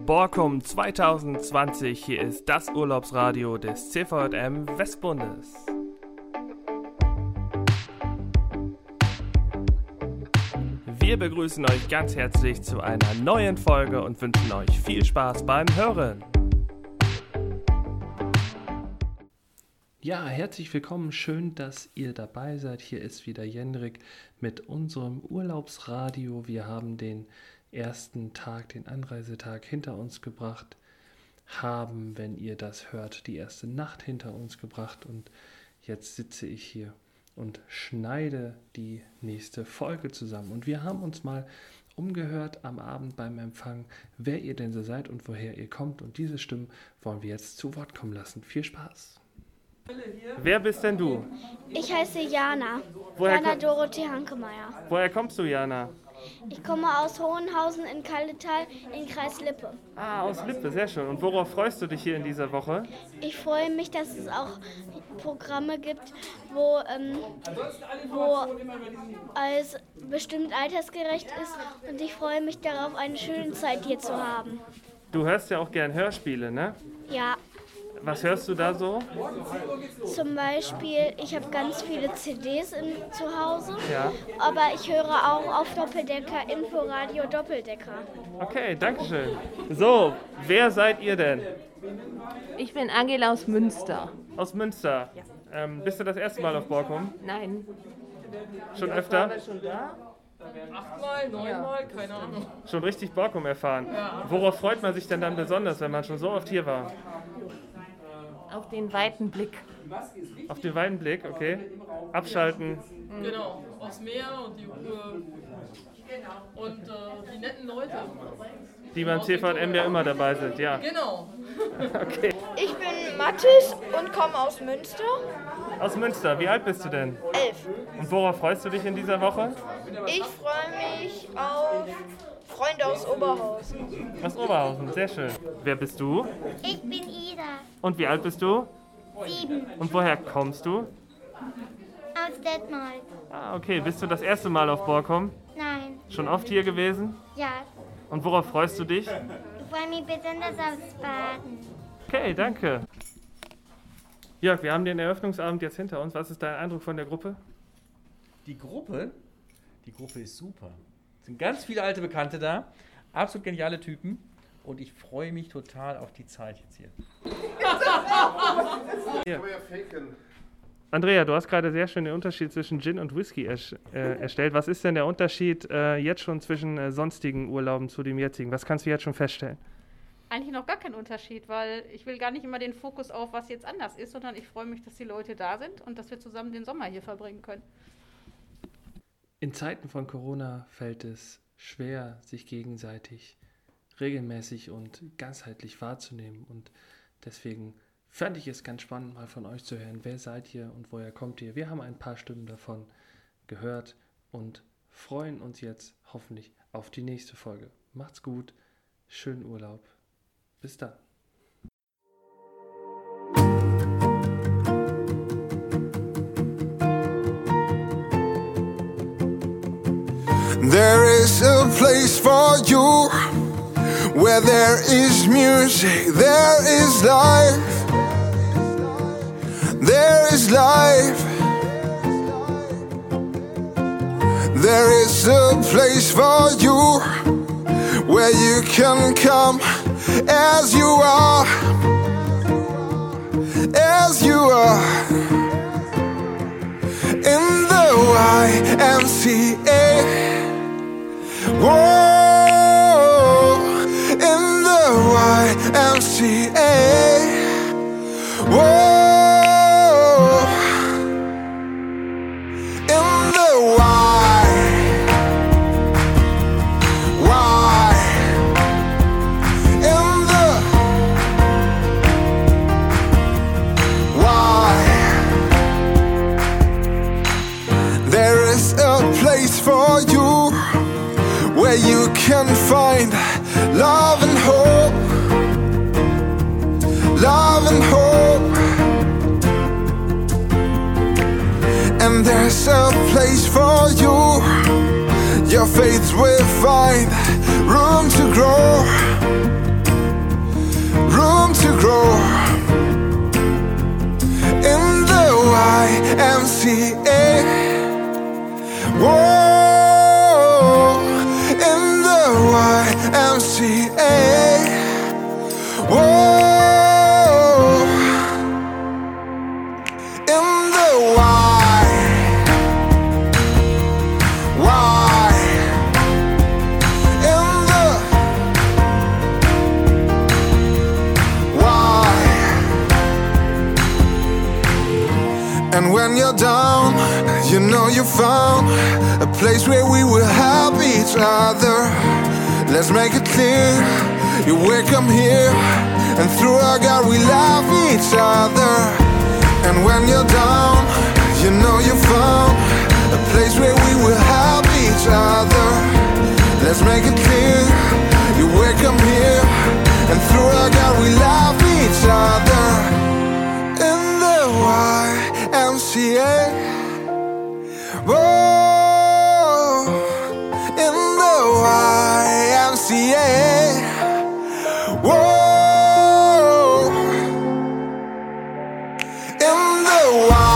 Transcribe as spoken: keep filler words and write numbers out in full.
Borkum zwanzig zwanzig, hier ist das Urlaubsradio des C V J M Westbundes. Wir begrüßen euch ganz herzlich zu einer neuen Folge und wünschen euch viel Spaß beim Hören. Ja, herzlich willkommen, schön, dass ihr dabei seid. Hier ist wieder Jendrik mit unserem Urlaubsradio. Wir haben den ersten Tag, den Anreisetag hinter uns gebracht, haben, wenn ihr das hört, die erste Nacht hinter uns gebracht und jetzt sitze ich hier und schneide die nächste Folge zusammen. Und wir haben uns mal umgehört am Abend beim Empfang, wer ihr denn so seid und woher ihr kommt. Und diese Stimmen wollen wir jetzt zu Wort kommen lassen. Viel Spaß! Wer bist denn du? Ich heiße Jana. Woher Jana komm- Dorothee Hankemeyer. Woher kommst du, Jana? Ich komme aus Hohenhausen in Kalletal in Kreis Lippe. Ah, aus Lippe, sehr schön. Und worauf freust du dich hier in dieser Woche? Ich freue mich, dass es auch Programme gibt, wo, ähm, wo alles bestimmt altersgerecht ist. Und ich freue mich darauf, eine schöne Zeit hier zu haben. Du hörst ja auch gern Hörspiele, ne? Ja, Was hörst du da so? zum Beispiel, ich habe ganz viele C Ds in, zu Hause. Ja. Aber ich höre auch auf Doppeldecker, Inforadio Doppeldecker. Okay, danke schön. So, wer seid ihr denn? Ich bin Angela aus Münster. Aus Münster. Ähm, bist du das erste Mal auf Borkum? Nein. Schon öfter? Schon da? Achtmal, neunmal, keine Ahnung. Schon richtig Borkum erfahren. Worauf freut man sich denn dann besonders, wenn man schon so oft hier war? Auf den weiten Blick. Auf den weiten Blick, okay. Abschalten. Genau, aufs Meer und die Ruhe und äh, die netten Leute. Die beim C V J M ja immer dabei sind, ja. Genau. Okay. Ich bin Mathis und komme aus Münster. Aus Münster, wie alt bist du denn? Elf. Und worauf freust du dich in dieser Woche? Ich freue mich auf Freunde aus Oberhausen. Aus Oberhausen, sehr schön. Wer bist du? Ich bin Ida. Und wie alt bist du? Sieben. Und woher kommst du? Aus Detmold. Ah, okay. Bist du das erste Mal auf Borkum? Nein. Schon oft hier gewesen? Ja. Und worauf freust du dich? Ich freue mich besonders aufs Baden. Okay, danke. Jörg, wir haben den Eröffnungsabend jetzt hinter uns. Was ist dein Eindruck von der Gruppe? Die Gruppe, die Gruppe ist super. Es sind ganz viele alte Bekannte da, absolut geniale Typen und ich freue mich total auf die Zeit jetzt hier. Ja. Andrea, du hast gerade sehr schön den Unterschied zwischen Gin und Whisky ersch- äh, erstellt. Was ist denn der Unterschied äh, jetzt schon zwischen äh, sonstigen Urlauben zu dem jetzigen? Was kannst du jetzt schon feststellen? Eigentlich noch gar kein Unterschied, weil ich will gar nicht immer den Fokus auf, was jetzt anders ist, sondern ich freue mich, dass die Leute da sind und dass wir zusammen den Sommer hier verbringen können. In Zeiten von Corona fällt es schwer, sich gegenseitig regelmäßig und ganzheitlich wahrzunehmen. Und deswegen fand ich es ganz spannend, mal von euch zu hören, wer seid ihr und woher kommt ihr. Wir haben ein paar Stimmen davon gehört und freuen uns jetzt hoffentlich auf die nächste Folge. Macht's gut, schönen Urlaub. Bis dann. There is a place for you where there is music, there is life, there is life. There is a place for you where you can come as you are, as you are. In the Y M C A. Whoa, in the Y M C A. Whoa, in the Y, Y, in the Y. There is a place for you where you can find love and hope, love and hope. And there's a place for you, your faith will find room to grow, room to grow. In the Y M C A. Whoa, in the Y M C A. Whoa. And when you're down, you know you found a place where we will help each other. Let's make it clear, you're welcome here, and through our God we love each other. And when you're down, you know you found a place where we will help each other. Let's make it clear, you're welcome here, and through our God we love each other. In the Y M C A. Whoa, in the Y M C A. Whoa, in the Y